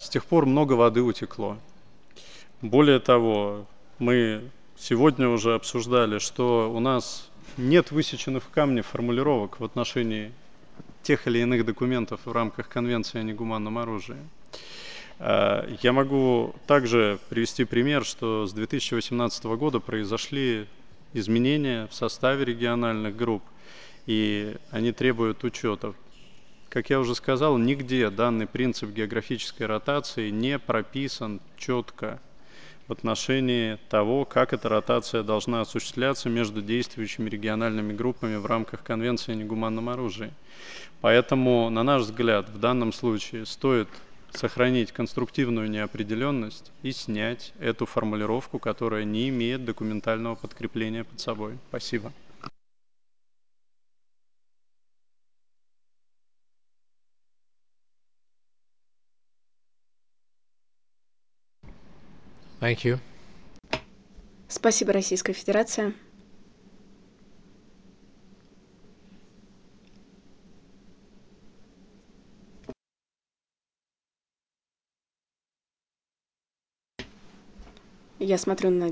с тех пор много воды утекло. Более того, мы сегодня уже обсуждали, что у нас нет высеченных в камне формулировок в отношении тех или иных документов в рамках Конвенции о негуманном оружии. Я могу также привести пример, что с 2018 года произошли изменения в составе региональных групп, и они требуют учета. Как я уже сказал, нигде данный принцип географической ротации не прописан четко в отношении того, как эта ротация должна осуществляться между действующими региональными группами в рамках Конвенции о негуманном оружии. Поэтому, на наш взгляд, в данном случае стоит сохранить конструктивную неопределенность и снять эту формулировку, которая не имеет документального подкрепления под собой. Спасибо. Thank you. Спасибо, Российская Федерация. Я смотрю на